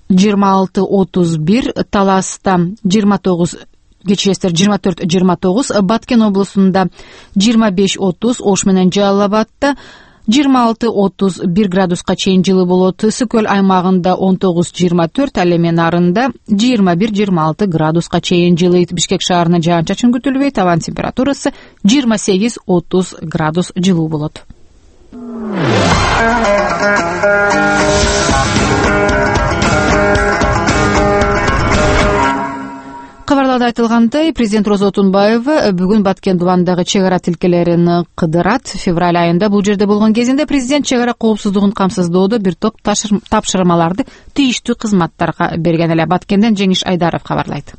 26-31, Таласта 29, кечээстер 24-29, Баткен облусунда 25-30, Ош менен Жалал Абадта 26-31 градуска чейин жылы болот. Ысык-Көл аймагында 19-24, ал эми нарында 21-26 градуска чейин жылыйт. Бишкек шаарына жаан-чачын күтүлбөйт. Абан температурасы 28-30 градус жылуу болот. Кабарларда айтылгандай, президент Роза Отунбаева бүгүн Баткен дубандагы чек ара тилкелерин кыдырат. Февраль айында бул жерде болгон кезинде президент чек ара коопсуздугун камсыздоодо бир топ тапшырмаларды тийиштүү кызматтарга берген эле. Баткенден Жеңиш Айдаров кабарлайт.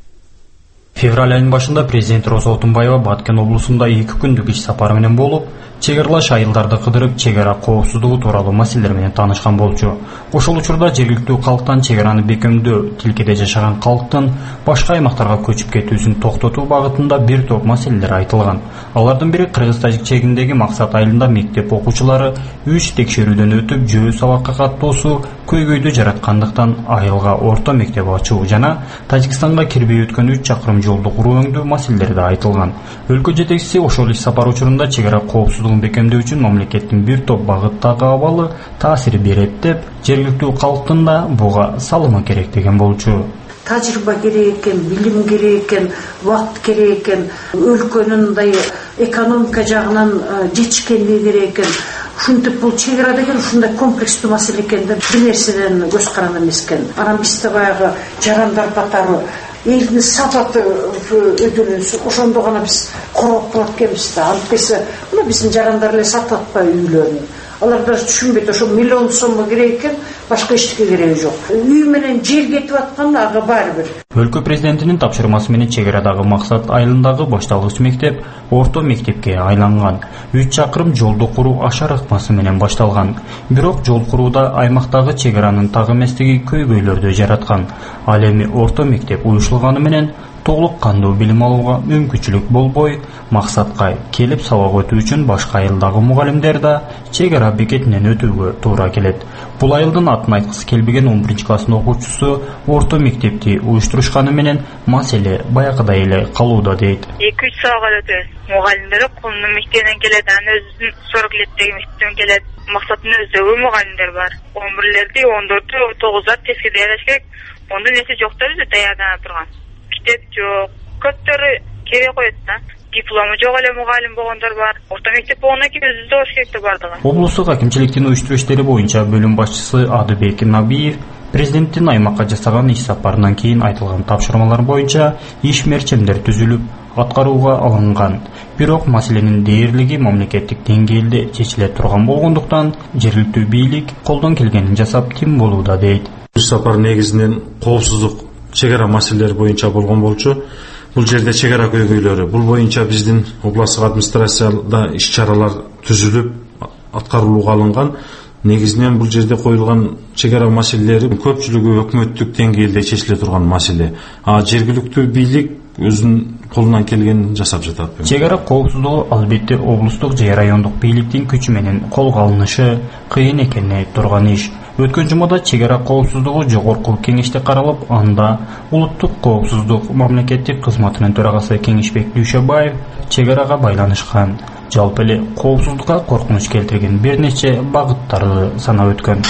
Февраль айынын башында президент Роза Отунбаева Баткен облусунда 2 күндүк иш сапары менен болуп, чек аралаш айылдарды кыдырып, чек ара коопсуздугу тууралуу маселелер менен таанышкан болчу. Ошол учурда жергиликтүү калктан чек араны бекемдөө, тилкеде жашаган калктын башка аймактарга көчүп кетүүсүн токтотуу багытында бир топ маселелер айтылган. Алардын бири Кыргыз-Тажик чегиндеги Максат айылында мектеп окуучулары 3 текшерүүдөн өтүп, жөө сабакка каттоосу көйгөйдү жараткандыктан айылга орто мектеп ачуу жана Тажикстанга кирбей өткөн 3 чакырым жолду куруу өңдүү маселелери да айтылган. Өлкө жетекчиси ошол иш сапар учурунда чек ара коопсуздугун бекемдөө үчүн мамлекеттин бир топ багыттагы абалы таасир берет деп, жергиликтүү калктын да буга салымы керек деген болчу. Тажрыйба керек экен, билим керек экен, убакыт керек экен, өлкөнүн мындай экономика жагынан жетишкендиги керек экен. Ушинтип бул чек ара деген ушундай комплекстүү маселе экен деп бир нерседен көз карана эмес экен. Анан бизде баягы жарандар катары элдин сапаты өдүлүнсү, ошондо гана биз коргоп турат экенбиз да. Антпесе мына биздин жарандар эле сатып атпайбы үйлөрүн. Алар даже түшүнбөйт, ошо миллион сомго керек экен, башка эчтеке кереги жок. Үй менен жер кетип атканда ага баары бир. Өлкө президентинин тапшырмасы менен чек арадагы Максат айылындагы башталгыч мектеп орто мектепке айланган. 3 чакырым жолду куруу ашар ыкмасы менен башталган. Бирок жол курууда аймактагы чек аранын так эместиги көйгөйлөрдү жараткан. Ал эми орто мектеп уюштурганы менен толук кандуу билим алууга мүмкүнчүлүк болбой, максатка келип сабак өтүү үчүн башка айылдагы мугалимдер да чек ара бекетинен өтүүгө туура келет. Бул айылдын атын айткысы келбеген 11 класстын окуучусу орто мектепти уюштурушканы менен маселе баягыдай эле калууда дейт. 2-3 сабак өтөбүз. Мугалимдер колунун мектебинен келет, анан өзүнүн 40 леттеги мектептен келет. Максаттын өзү мугалимдер бар. 11лерди, 14, 9 тескиде жайлаш керек. Ондо нерсе жок да өзү даярдана турган. Мектеп жок, көптөрү кере коет да. Диплому жок эле мугалим болгондор бар. Орто мектеп болгондон кийин өзү да болуш керек да бардыгы. Облустук акимчиликтин уюштуруу иштери боюнча бөлүм башчысы Адыбек Набиев президенттин аймакка жасаган иш сапарынан кийин айтылган тапшырмалар боюнча иш мерчемдер түзүлүп, аткарууга алынган. Бирок маселенин дээрлиги мамлекеттик деңгээлде чечиле турган болгондуктан жергиликтүү бийлик колдон келгенин жасап тим болууда дейт. Иш сапар негизинен коопсуздук чек ара маселелери боюнча болгон болчу. Бул жерде чек ара көйгөйлөрү, бул боюнча биздин областтык администрацияда иш-чаралар түзүлүп, аткарылууга алынган. Негизинен бул жерде коюлган чек ара маселелери көпчүлүгү өкмөттүк деңгээлде чечиле турган маселе. Жергиликтүү бийлик өзүнүн колунан келгенин жасап жатат. Чек ара коопсуздугу албетте облустук же райондук бийликтин күчү менен колго алынышы кыйын экенин айтып турган иш. Өткөн жумада чек ара коопсуздугу жогорку кеңеште каралып, анда улуттук коопсуздук мамлекеттик кызматынын төрагасы Кеңешбек Дүйшөбаев чек арага байланышкан. Жалпы эле коопсуздукка коркунуч келтирген бир нече багыттарды санап өткөн.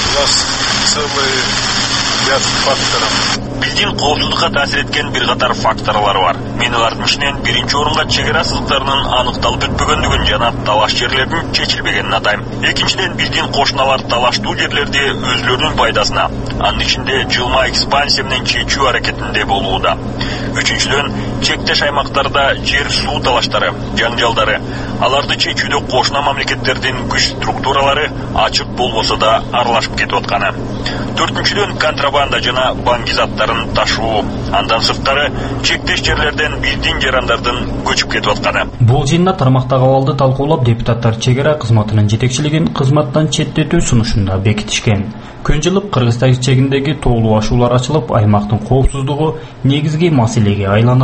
Биздин коопсуздукка таасир эткен бир катар факторлор бар. Мен алардын ичинен биринчи орунга чек ара сызыктарынын аныкталып бүтпөгөндүгүн жана талаш жерлердин чечилбегенин атайм. Экинчиден, биздин кошуналар талаштуу жерлерди өзүлөрүнүн пайдасына, анын ичинде жылма экспансия менен чечүү аракетинде болууда. Үчүнчүдөн, чектеш аймактарда жер суу талаштары, жаңжалдары, аларды чечүүдө кошуна мамлекеттердин күч структуралары ачык болбосо да аралашып кетип атканы. Төртүнчүдөн, контрабанда жана баңги заттарын ташуу, андан сырткары чектеш жерлерден биздин жарандардын көчүп кетип атканы. Бул жыйында тармактагы абалды талкуулап, депутаттар чек ара кызматынын жетекчилигин кызматтан четтетүү сунушунда бекитишкен. Көнжылып Кыргыз-Тажик чегиндеги тоолуу ашуулар ачылып, аймактын коопсуздугу негизги маселеге айланып,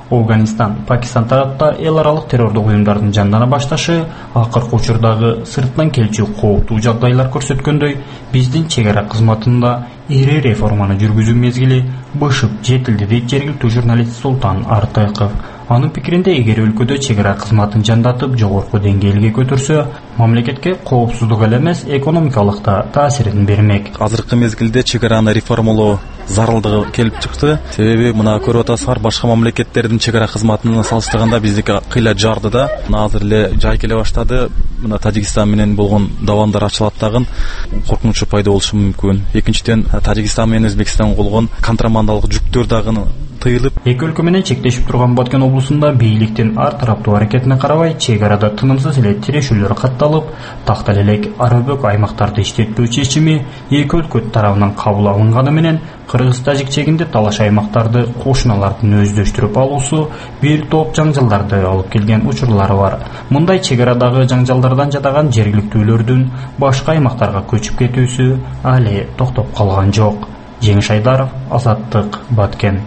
Афганистан, Пакистан тараптар эл аралык террордук уюмдардын жандана башташы акыркы учурдагы сырттан келчү кооптуу жагдайлар көрсөткөндөй, биздин чегара кызматында ири реформаны жүргүзүү мезгили бышып жетилди дейт жергиликтүү журналист Султан Артыков. Анын пикиринде, эгер өлкөдө чегара кызматын жандатып жогорку деңгээлге көтөрсө, мамлекетке коопсуздук эле эмес, экономикалык да таасирин бермек. Азыркы мезгилде чегараны реформалоо зарылдыгы келип чыкты. Себеби мына көрүп атасыздар, башка мамлекеттердин чегара кызматына салыштырганда биздики кыйла жарды да. Азыр эле жай келе баштады. Мына Тажикстан менен болгон давандар ачылат дагы коркунучу пайда болушу мүмкүн. Экинчиден, Тажикстан менен Өзбекстан болгон контрабандалык жүктөр дагы тыйылып. Эки өлкө менен чектешип турган Баткен облусунда бийликтин ар тараптуу аракетине карабай чегарада тынымсыз эле тирешүүлөр катталып, тактал элек ара-бөк аймактарды иштетпөө чечими эки өлкө тарабынан кабыл алынганы менен Кыргыз-Тажик чегинде талаш аймактарды кошуналардын өздөштүрүп алуусу бир топ жаңжалдарды алып келген учурлары бар. Мындай чегарадагы жаңжалдардан жадаган жергиликтүүлөрдүн башка аймактарга көчүп кетүүсү али токтоп калган жок. Жеңиш Айдаров, Азаттык, Баткен.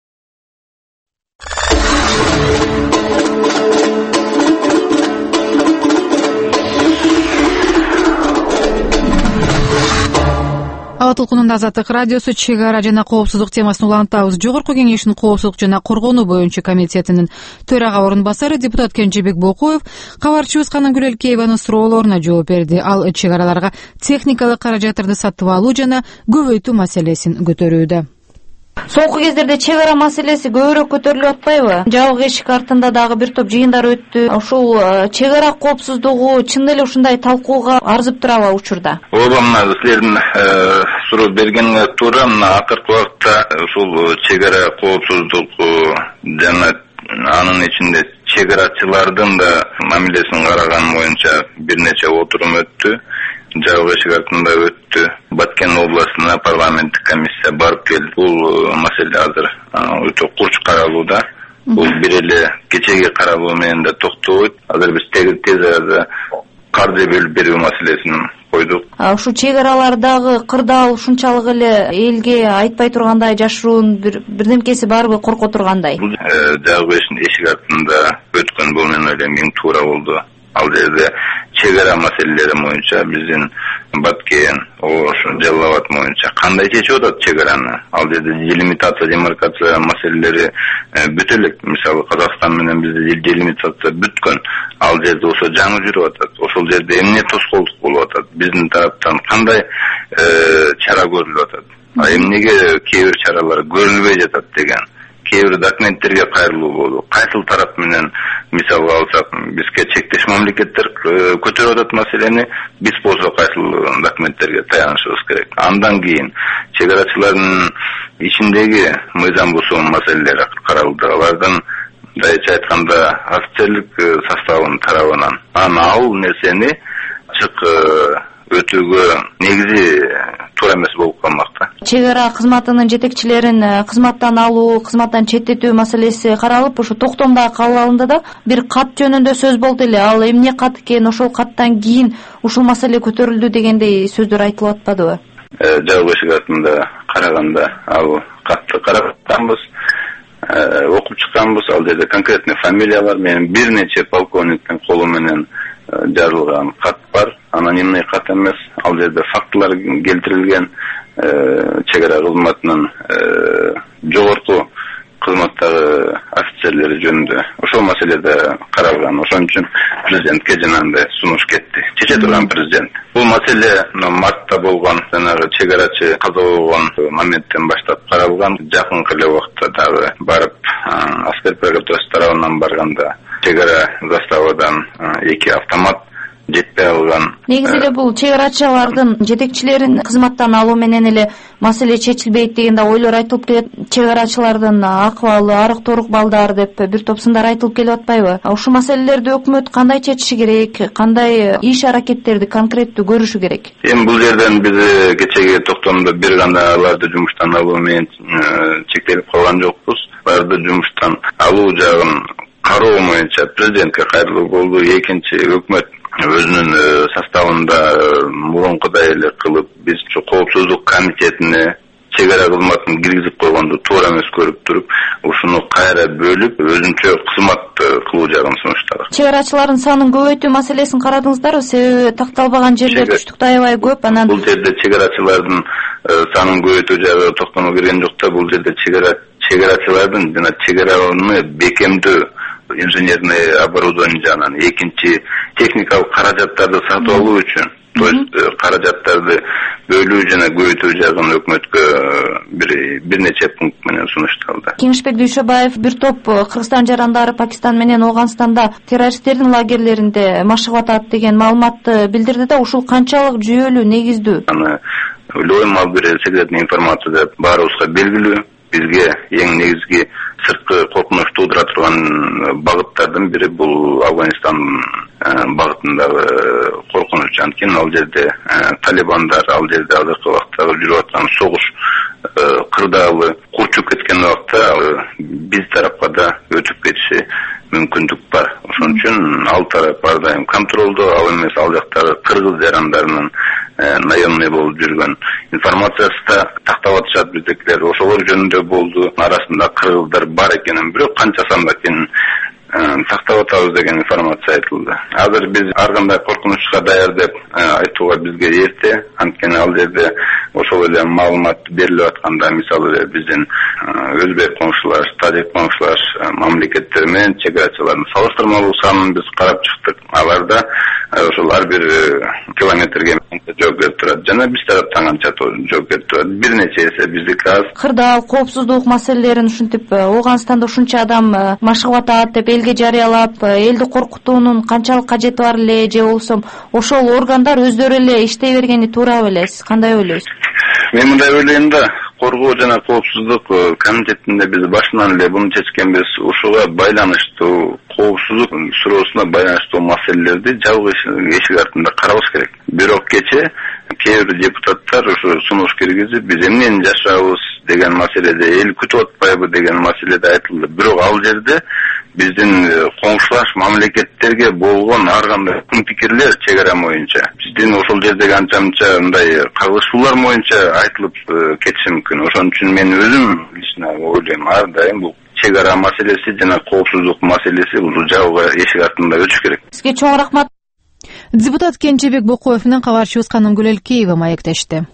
Аба толкунунда Азаттык радиосу чегара жана коопсуздук темасын улантабыз. Жогорку кеңештин коопсуздук жана коргонуу боюнча комитетинин төрага орун басары депутат Кенжебек Бокоев кабарчыбыз Канангүл Элкееванын суроолоруна жооп берди. Ал чегараларга техникалык каражаттарды сатып алуу жана көбөйтүү маселесин көтөрүүдө. Соңку кездерде чегара маселеси көбүрөөк көтөрүлүп атпайбы? Жабык эшик артында дагы бир топ жыйындар өттү. Ушул чегара коопсуздугу чын эле ушундай талкууга арзып турабы учурда? Ооба, мына силердин суроо бергениңе туура. Мына акыркы убакта ушул чегара коопсуздугу жана анын ичинде чегарачылардын да мамилесин караган боюнча бир нече отурум өттү. Жабык эшик артында өттү. Баткен областына парламенттик комиссия барып келди. Бул маселе азыр өтө курч каралууда. Бул бир эле кечеги каралуу менен да токтобойт. Азыр биз тез арада карды бөлүп берүү маселесин койдук. Ушу чегаралардагы кырдаал ушунчалык эле элге айтпай тургандай жашыруун бирдемкеси барбы, корко тургандай? Жабык эшик артында өткөн бул мен ойлойм эң туура болду. Ал жерде чегара маселелери боюнча биздин Баткен, Ош, Жалал Абад боюнча кандай чечип атат чегараны? Ал жерде делимитация, демаркация маселелери бүт элек. Мисалы Казакстан менен бизде делимитация бүткөн. Ал жерде ошо жаңы жүрүп атат. Ошол жерде эмне тоскоолдук болуп атат? Биздин тараптан кандай чара көрүлүп атат? Эмнеге кээ бир чаралар көрүлбөй жатат деген. Кээ бир документтерге кайрылуу болду. Кайсыл тарап менен мисалга алсак, бизге чектеш мамлекеттер көтөрүп атат маселени, биз болсо кайсыл документтерге таянышыбыз керек. Андан кийин чегарачылардын ичиндеги мыйзам бузуу маселелери каралды. Алардын дайыча айтканда офицерлик составынын тарабынан ал нерсени ачык өтүүгө негизи туура эмес болуп калмакта. Чегара кызматынын жетекчилерин кызматтан алуу, кызматтан четтетүү маселеси каралып, ошо токтомдо кабыл алынды да, бир кат жөнүндө сөз болду эле. Ал эмне кат экен, ошол каттан кийин ушул маселе көтөрүлдү дегендей сөздөр айтылып атпадыбы? Жабык эшик артында караганда ал катты караганбыз, окуп чыкканбыз. Ал жерде конкретный фамилиялар менен бир нече полковниктин колу менен жазылган кат бар. Анонимный кат эмес. Ал жерде фактылар келтирилген. Чегара кызматынын жогорку кызматтагы офицерлери жөнүндө ошол маселеде каралган. Ошон үчүн президентке жанагындай сунуш кетти. Чече турган президент. Бул маселе мартта болгон жанагы чегарачы каза болгон моменттен баштап каралган. Жакынкы эле убакта дагы барып аскер прокуратурасы тарабынан барганда чегара заставадан 2 автомат жетпей алган. Негизи эле бул чегарачылардын жетекчилерин кызматтан алуу менен эле маселе чечилбейт деген да ойлор айтылып келет. Чегарачылардын акыбалы, арык-торук балдар деп бир топ сындар айтылып келип атпайбы? Ушул маселелерди өкмөт кандай чечиши керек? Кандай иш аракеттерди конкреттүү көрүшү керек? Эми бул жерден биз кечеги токтомдо бир гана аларды жумуштан алуу менен чектелип калган жокпуз. Аларды жумуштан алуу жагын кароо боюнча президентке кайрылуу болду. Экинчи, өкмөт өзүнүн составында мурункудай эле кылып, биз коопсуздук комитетине чегара кызматын киргизип койгонду туура эмес көрүп туруп, ушуну кайра бөлүп, өзүнчө кызмат кылуу жагын сунуштадык. Чегарачылардын санын көбөйтүү маселесин карадыңыздарбы? Себеби такталбаган жерлер түштүктө аябай көп. Анан бул жерде чегарачылардын санын көбөйтүү жагы токтомо кирген жок да. Бул жерде чегарачылардын жана чегараны бекемдөө, инженерный оборудование жагынан, экинчи техникалык каражаттарды сатып алуу үчүн, то есть каражаттарды бөлүү жана көбөйтүү жагын өкмөткө бир нече пункт менен сунушталды. Кеңешбек Дүйшөбаев бир топ Кыргызстан жарандары Пакистан менен Ооганстанда террористтердин лагерлеринде машыгып атат деген маалыматты билдирди да, ушул канчалык жүйөлүү, негиздүү? Аны ойлойм, ал бир секретный информация деп баарыбызга белгилүү. Бизге эң негизги сырткы коркунуч туудура турган багыттардын бири бул Афганистан багытындагы коркунуч. Анткени ал жерде талибандар, ал жерде азыркы убактагы жүрүп аткан согуш кырдаалы курчуп кеткен убакта биз тарапка да өтүп кетиши мүмкүндүк бар. Ошон үчүн ал тарап ар дайым контролдо, ал эмес ал жактагы кыргыз жарандарынын наемный болуп жүргөн информациясы да тактап атышат. Биздекилер ошолор жөнүндө болду. Арасында кыргыздар бар экенин, бирок канча санда экенин тактап атабыз деген информация айтылды. Азыр биз ар кандай коркунучка даяр деп айтууга бизге эрте. Анткени ал жерде ошол эле маалымат берилип атканда, мисалы биздин өзбек коңшулар, тажик коңшулар мамлекеттери менен чегарачылардын салыштырмалуу санын биз карап чыктык. Аларда ошол ар бир километрге жооп берип турат жана биз тараптан канча жооп берип турат. Бир нече эсе биздики аз. Кырдаал, коопсуздук маселелерин ушинтип Ооганстанда ушунча адам машыгып атат деп элге жарыялап, элди коркутуунун канчалык кажети бар эле, же болбосо ошол органдар өздөрү эле иштей бергени туурабы эле? Сиз кандай ойлойсуз? Мен мындай ойлойм да, коргоо жана коопсуздук комитетинде биз башынан эле буну чечкенбиз. Ушуга байланыштуу, коопсуздук суроосуна байланыштуу маселелерди жабык эшик артында карабыз керек. Бирок кече кээ бир депутаттар ушу сунуш киргизип, биз эмнени жашабыз деген маселеде, эл күтүп атпайбы деген маселеде айтылды. Бирок ал жерде биздин коңшулаш мамлекеттерге болгон ар кандай пикирлер чегара боюнча, биздин ошол жердеги анча-мынча мындай кагылышуулар боюнча айтылып кетиши мүмкүн. Ошон үчүн мен өзүм лично ойлойм, ар дайым бул чегара маселеси жана коопсуздук маселеси бул жабык эшик артында өтүш керек. Сизге чоң рахмат. Депутат Кенжебек Бокоев менен кабарчыбыз Канымгүл Элкеева маектешти.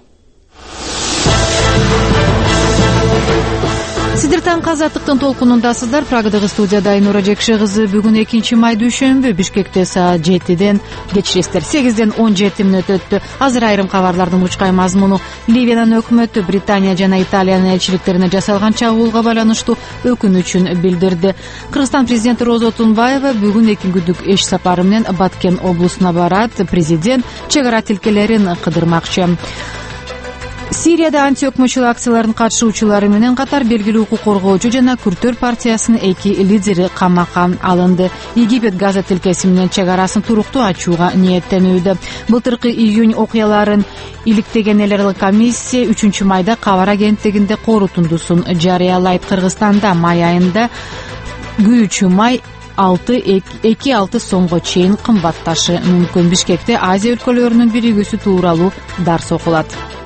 Сиздер таңкы азаттыктын толкунундасыздар. Прагадагы студияда Айнура Жекше кызы. Бүгүн 2 май дүйшөмбү. Бишкекте саат 7-ден, кечиресиздер 8-ден 17 мүнөт өттү. Азыр айрым кабарлардын учкай мазмуну. Ливиянын өкмөтү Британия жана Италиянын элчиликтерине жасалган чабуулга байланыштуу өкүнүчүн билдирди. Кыргызстан президенти Роза Отунбаева бүгүн 2 күндүк иш сапары менен Баткен облусуна барат. Президент чегара тилкелерин кыдырмакчы. Сирияда антиөкмөчүлүк акциялардын катышуучулары менен катар белгилүү укук коргоочу жана Күртөр партиясынын 2 лидери камакка алынды. Египет Газа тилкеси менен чегарасын туруктуу ачууга ниеттенүүдө. Былтыркы июнь окуяларын иликтеген эл аралык комиссия 3 майда кабар агенттигинде корутундусун жарыялайт. Кыргызстанда май айында күйүүчү май 2-6 сомго чейин кымбатташы мүмкүн. Бишкекте Азия өлкөлөрүнүн биригүүсү тууралуу дарс окулат.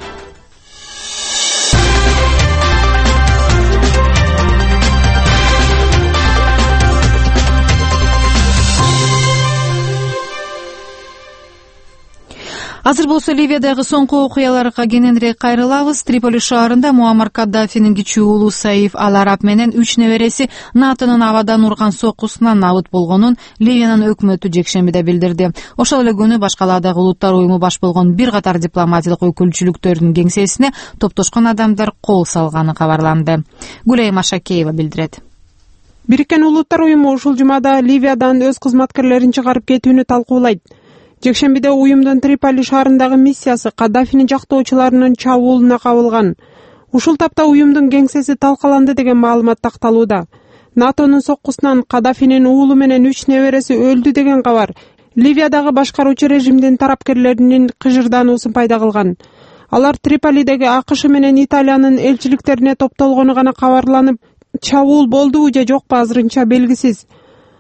Азыр болсо Ливиядагы соңку окуяларга кененирээк кайрылабыз. Триполи шаарында Муаммар Каддафинин кичүү уулу Саиф Ал-Араб менен 3 небереси НАТОнун абадан урган соккусунан набыт болгонун Ливиянын өкмөтү жекшембиде билдирди. Ошол эле күнү башкаладагы улуттар уюму баш болгон бир катар дипломатиялык өкүлчүлүктөрдүн кеңсесине топтошкон адамдар кол салганы кабарланды. Гулейма Машакеева билдирет. Бириккен улуттар уюму ушул жумада Ливиядан өз кызматкерлерин чыгарып кетүүнү талкуулайт. Жекшембиде уюмдун Триполи шаарындагы миссиясы Каддафинин жактоочуларынын чабуулуна кабылган. Ушул тапта уюмдун кеңсеси талкаланды деген маалымат такталууда. НАТОнун соккусунан Каддафинин уулу менен 3 небереси өлдү деген кабар Ливиядагы башкаруучу режимдин тарапкерлеринин кыжырдануусун пайда кылган. Алар Триполидеги АКШ менен Италиянын элчиликтерине топтолгону гана кабарланып, чабуул болдубу же жокпу азырынча белгисиз.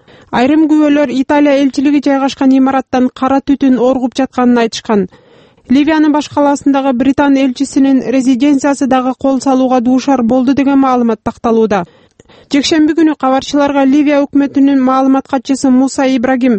Айрым күбөлөр Италия элчилиги жайгашкан имараттан кара түтүн оргуп жатканын айтышкан. Ливиянын баш калаасындагы Британ элчисинин резиденциясы дагы кол салууга дуушар болду деген маалымат такталууда. Жекшемби күнү кабарчыларга Ливия өкмөтүнүн маалымат катчысы Муса Ибрагим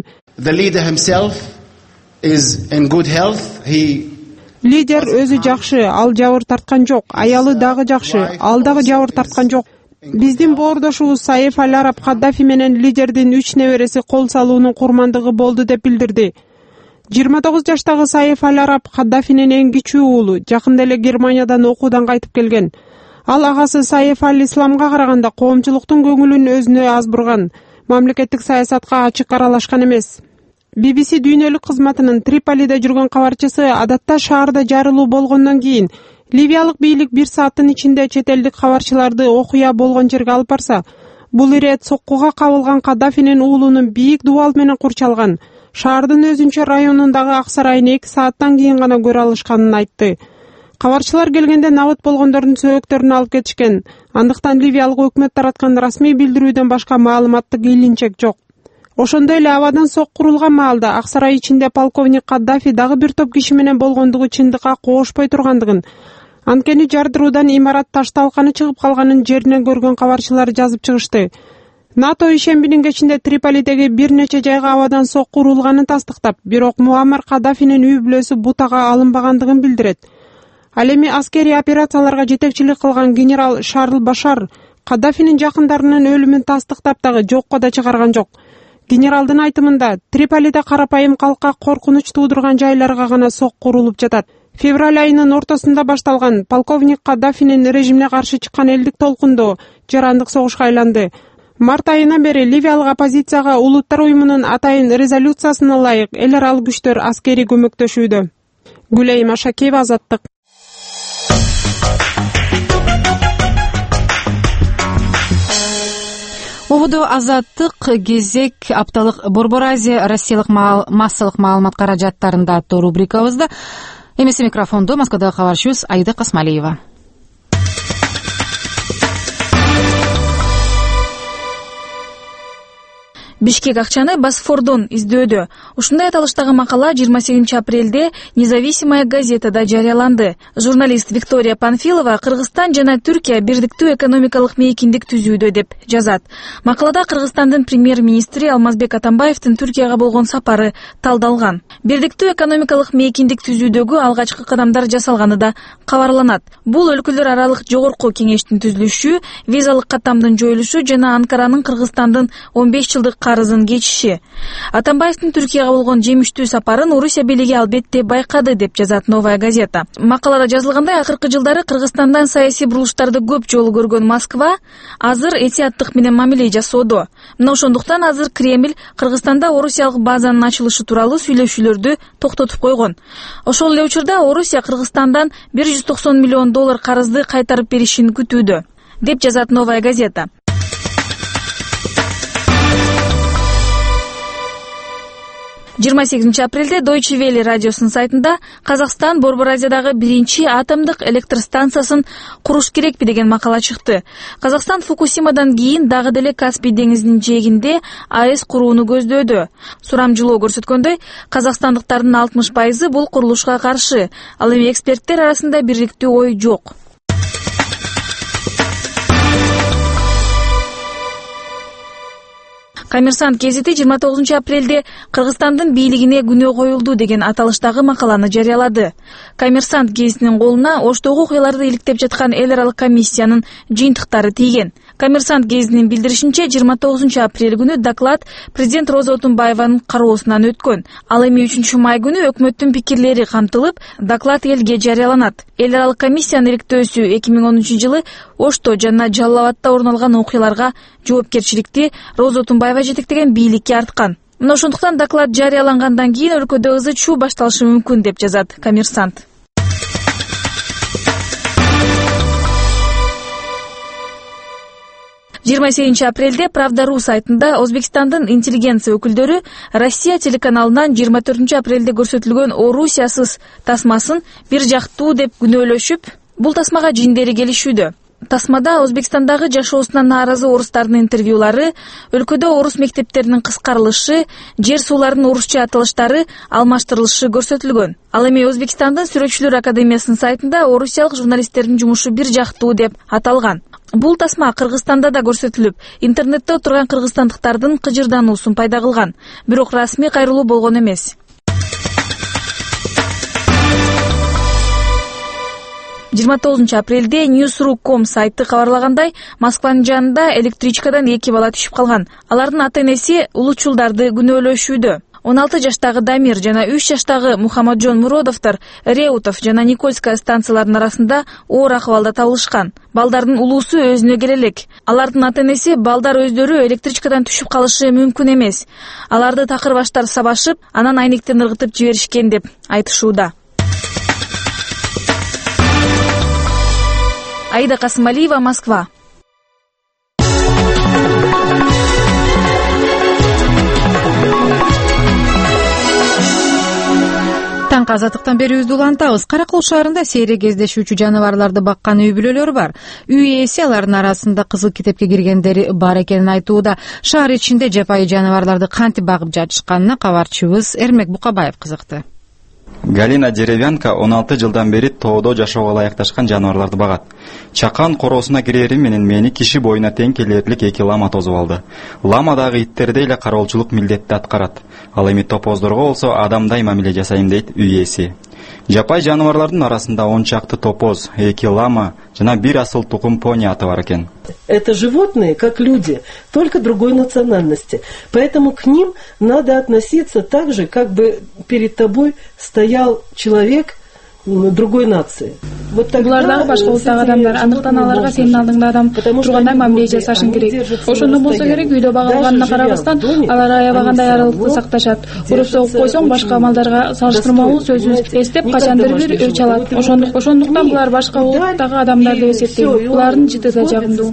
лидер өзү жакшы, ал жабыр тарткан жок, аялы дагы жакшы, ал дагы жабыр тарткан жок. Биздин боордошубуз Саиф Аль-Араб Каддафи менен лидердин 3 небереси кол салуунун курмандыгы болду деп билдирди. 29 жаштагы Саиф Аль-Араб Каддафинин эң кичүү уулу, жакында эле Германиядан окуудан кайтып келген. Ал агасы Саиф Аль-Исламга караганда коомчулуктун көңүлүн өзүнө аз бурган, мамлекеттик саясатка ачык аралашкан эмес. BBC дүйнөлүк кызматынын Триполиде жүргөн кабарчысы адатта шаарда жарылуу болгондон кийин ливиялык бийлик 1 сааттын ичинде чет элдик кабарчыларды окуя болгон жерге алып барса, бул ирет соккуга кабылган Каддафинин уулунун бийик дубал менен курчалган шаардын өзүнчө районундагы ак сарайын 2 сааттан кийин гана көрө алышканын айтты. Кабарчылар келгенде набыт болгондордун сөөгөктөрүн алып кетишкен. Андыктан ливиялык өкмөт тараткан расмий билдирүүдөн башка маалыматтык илинчек жок. Ошондой эле абадан сок курулган маалда ак сарай ичинде полковник Каддафи дагы бир топ киши менен болгондугу чындыкка коошпой тургандыгын, анткени жардыруудан имарат таш талканы чыгып калганын жеринен көргөн кабарчылар жазып чыгышты. НАТО ишембинин кечинде Триполидеги бир нече жайга абадан сок курулганын тастыктап, бирок Муаммар Каддафинин үй бүлөсү бутага алынбагандыгын билдирет. Ал эми аскерий операцияларга жетекчилик кылган генерал Шарл Башар Каддафинин жакындарынын өлүмүн тастыктап дагы жокко да чыгарган жок. Генералдын айтымында, Триполиде карапайым калкка коркунуч туудурган жайларга гана сок курулуп жатат. Февраль айынын ортосунда башталган полковник Каддафинин режимине каршы чыккан элдик толкундоо жарандык согушка айланды. Март айынан бери ливиялык оппозицияга Улуттар уюмунун атайын резолюциясына ылайык эл аралык күчтөр аскерий көмөктөшүүдө. Гүлейим Ашакеева, Азаттык. Ободо Азаттык кезек апталык Борбор Азия Россиялык массалык маалымат каражаттарында аттуу рубрикабызда. Эмесе микрофондо Москвадагы кабарчыбыз Аида Касмалиева. Бишкек акчаны Босфордон издөөдө. Ушундай аталыштагы макала 28 апрелде Независимая газетада жарыяланды. Журналист Виктория Панфилова Кыргызстан жана Түркия бирдиктүү экономикалык мейкиндик түзүүдө деп жазат. Макалада Кыргызстандын премьер-министри Алмазбек Атамбаевдин Түркияга болгон сапары талдалган. Бирдиктүү экономикалык мейкиндик түзүүдөгү алгачкы кадамдар жасалганы да кабарланат. Бул өлкөлөр аралык жогорку кеңештин түзүлүшү, визалык каттамдын жоюлушу жана Анкаранын Кыргызстандын 15 жылдык карызын кечиши. Атамбаевдин Түркияга болгон жемиштүү сапарын Орусия бийлиги албетте байкады деп жазат Новая газета. Макалада жазылгандай, акыркы жылдары Кыргызстандан саясий бурулуштарды көп жолу көргөн Москва азыр этияттык менен мамиле жасоодо. Мына ошондуктан азыр Кремль Кыргызстанда Орусиялык базанын ачылышы тууралуу сүйлөшүүлөрдү токтотуп койгон. Ошол эле учурда Орусия Кыргызстандан $190 миллион карызды кайтарып беришин күтүүдө, деп жазат Новая газета. 28 апрелде Deutsche Welle радиосунун сайтында Казакстан Борбор Азиядагы биринчи атомдук электростанциясын куруш керекпи деген макала чыкты. Казакстан Фукусимадан кийин дагы деле Каспий деңизинин жээгинде АЭС курууну көздөөдө. Сурамжылоо көрсөткөндөй, казакстандыктардын 60% бул курулушка каршы. Ал эми эксперттер арасында бириктүү ой жок. Коммерсант гезити 29 апрелде Кыргызстандын бийлигине күнөө коюлду деген аталыштагы макаланы жарыялады. Коммерсант гезитинин колуна Оштогу окуяларды иликтеп жаткан эл аралык комиссиянын жыйынтыктары тийген. Коммерсант гезитинин билдиришинче 29 апрель күнү доклад президент Роза Отунбаеванын кароосунан өткөн. Ал эми 3 май күнү өкмөттүн пикирлери камтылып, доклад элге жарыяланат. Эл аралык комиссиянын иликтөөсү 2010 жылы Ошто жана Жалал-Абадта орун алган окуяларга жоопкерчиликти Роза Отунбаева жетектеген бийликке арткан. Мына ошондуктан доклад жарыялангандан кийин өлкөдө ызы чуу башталышы мүмкүн деп жазат Коммерсант. Жыйырма 28 апрелде Правда.ру сайтында Өзбекстандын интеллигенция өкүлдөрү Россия телеканалынан 24 апрелде көрсөтүлгөн Орусиясыз тасмасын бир жактуу деп күнөөлөшүп, бул тасмага жиндери келишүүдө. Тасмада Өзбекстандагы жашоосуна нааразы орустардын интервьюлары, өлкөдө орус мектептеринин кыскарылышы, жер сууларынын орусча аталыштары алмаштырылышы көрсөтүлгөн. Ал эми Өзбекстандын Сүрөтчүлөр академиясынын сайтында орусиялык журналисттердин жумушу бир жактуу деп аталган. Бул тасма Кыргызстанда да көрсөтүлүп, интернетте отурган кыргызстандыктардын кыжырдануусун пайда кылган. Бирок расмий кайрылуу болгон эмес. 29 апрелде News.ru.com сайты кабарлагандай, Москванын жанында электричкадан 2 бала түшүп калган. Алардын ата-энеси улучулдарды күнөөлөшүүдө. 16 жаштагы Дамир жана 3 жаштагы Мухаммаджон Муродовдор Реутов жана Никольская станцияларынын арасында оор акыбалда табылышкан. Балдардын улуусу өзүнө келе элек. Алардын ата-энеси балдар өздөрү электричкадан түшүп калышы мүмкүн эмес. Аларды такыр баштар сабашып, анан айнектен ыргытып жиберишкен деп айтышууда. Аида Касымалиева, Москва. Таңкы азаттыктан берүүбүздү улантабыз. Каракол шаарында сейре кездешүүчү жаныбарларды баккан үй бүлөлөр бар. Үй ээси алардын арасында кызыл китепке киргендери бар экенин айтууда. Шаар ичинде жапайы жаныбарларды кантип багып жатышканына кабарчыбыз Эрмек Букабаев кызыкты. Галина Деревянка 16 жылдан бери тоодо жашоого ылайыкташкан жаныбарларды багат. Чакан короосуна кирери менен мени киши боюна тең келерлик 2 лама тосуп алды. Ламадагы иттерде эле кароолчулук милдетти аткарат. Ал эми топоздорго болсо адамдай мамиле жасайм дейт үй ээси. Жапай жаныбарлардын арасында 10 чакты топоз, 2 лама жана 1 асыл тукум пони аты бар экен. Это животные, как люди, только другой национальности. Поэтому к ним надо относиться так же, как бы перед тобой стоял человек другой нации. Булардагы башка улуттагы адамдар, андыктан аларга сенин алдыңда адам тургандай мамиле жасашың керек. Ошондо болсо керек, үйдө багылганына карабастан алар аябагандай аралыкты сакташат. Уруп согуп койсоң башка малдарга салыштырмалуу сөзүбүз эстеп качандыр бир өч алат. Ошондуктан булар башка улуттагы адамдар деп эсептейм. Булардын жыты да жагымдуу.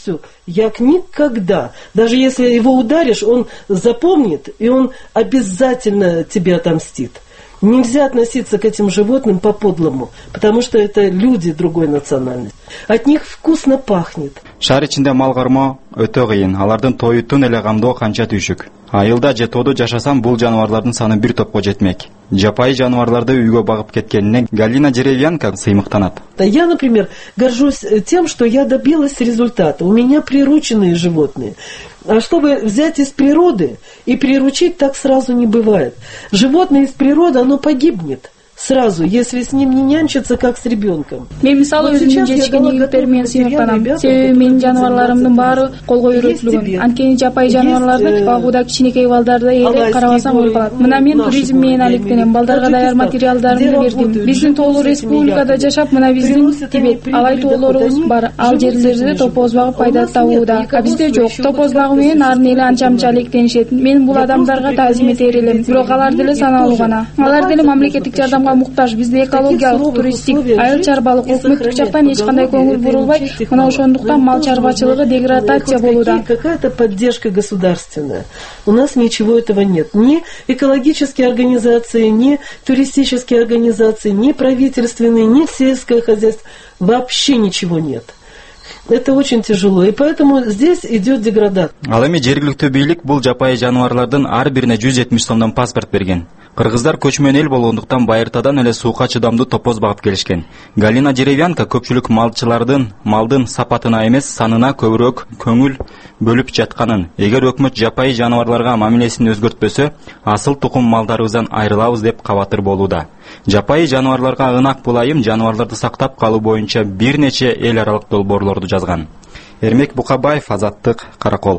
Як никогда. Даже если его ударишь, он запомнит, и он обязательно тебе отомстит. Нельзя относиться к этим животным по-подлому, потому что это люди другой национальности. От них вкусно пахнет. Шаар ичинде мал кармоо өтө кыйын. Алардын тоютун эле камдоо канча түйшүк. Айылда же тоодо жашасам бул жаныбарлардын саны бир топко жетмек. Жапайы жаныбарларды үйгө багып кеткенине Галина Деревянка сыймыктанат. Я, например, горжусь тем, что я добилась результата. У меня прирученные животные. А чтобы взять из природы и приручить, так сразу не бывает. Животное из природы, оно погибнет сразу, если с ним не нянчиться, как с ребенком. Мен мисалы өзүмдүн жечкен егиттер менен сыймыктанам. Себеби менин жаныбарларымдын баары колго үйрөтүлгөн. Анткени жапайы жаныбарларды багууда кичинекей балдарды ээлеп карабасаң ой калат. Мына мен туризм менен алектенем. Балдарга даяр материалдарды бердим. Биздин тоолуу республикада жашап, мына биздин Тибет, алай тоолорубуз бар. Ал жерлерде топоз багып пайда табууда. А бизде жок. Топоз багуу менен арын эле анча-мынча алектенишет. Мен бул адамдарга таазим этер элем. Бирок алар деле саналуу гана. Алар деле мамлекеттик жардам муктаж. Бизде экологиялык, туристтик, айыл чарбалык өкмөттүк жактан эч кандай көңүл бурулбай, мына ошондуктан мал чарбачылыгы деградация болууда. Какая-то поддержка государственная. У нас ничего этого нет. Ни экологические организации, ни туристические организации, ни правительственные, ни сельское хозяйство. Вообще ничего нет. Это очень тяжело, и поэтому здесь идет деградация. Ал эми жергиликтүү бийлик бул жапайы жаныбарлардын ар бирине 170 сомдон паспорт берген. Кыргыздар көчмөн эл болгондуктан байыртадан эле суука чыдамдуу топоз багып келишкен. Галина Деревянка көпчүлүк малдын сапатына эмес, санына көбүрөөк көңүл бөлүп жатканын, эгер өкмөт жапайы жаныбарларга мамилесин өзгөртпөсө, асыл тукум малдарыбыздан айрылабыз деп кабатыр болууда. Жапайы жаныбарларга ынак булайым жаныбарларды сактап калуу боюнча бир нече эл аралык долбоорлорду жазган. Эрмек Букабаев, Азаттык, Каракол.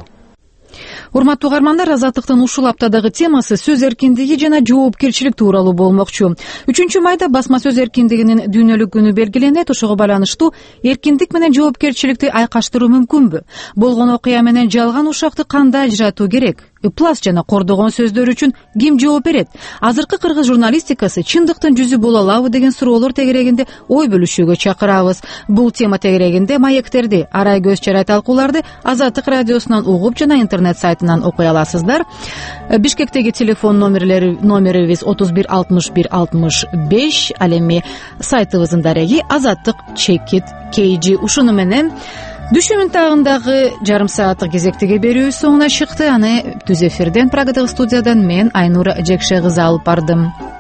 Урматтуу угармандар, Азаттыктын ушул аптадагы темасы сөз эркиндиги жана жоопкерчилик тууралуу болмокчу. 3 майда басма сөз эркиндигинин дүйнөлүк күнү белгиленет. Ошого байланыштуу эркиндик менен жоопкерчиликти айкаштыруу мүмкүнбү? Болгон окуя менен жалган ушакты кандай ажыратуу керек? ыплас жана кордогон сөздөр үчүн ким жооп берет? Азыркы кыргыз журналистикасы чындыктын жүзү боло алабы деген суроолор тегерегинде ой бөлүшүүгө чакырабыз. Бул тема тегерегинде маектерди, арай көз чарай талкууларды Азаттык радиосунан угуп жана интернет сайтынан окуй аласыздар. Бишкектеги телефон номерибиз 31 61 65, ал эми сайтыбыздын дареги azattik.kg. Ушуну менен Дүшүмүн тагындагы жарым сааттык кезектеги берүү соңуна чыкты. Аны түз эфирден, Прагадагы студиядан мен Айнура Жекше кызы алып бардым.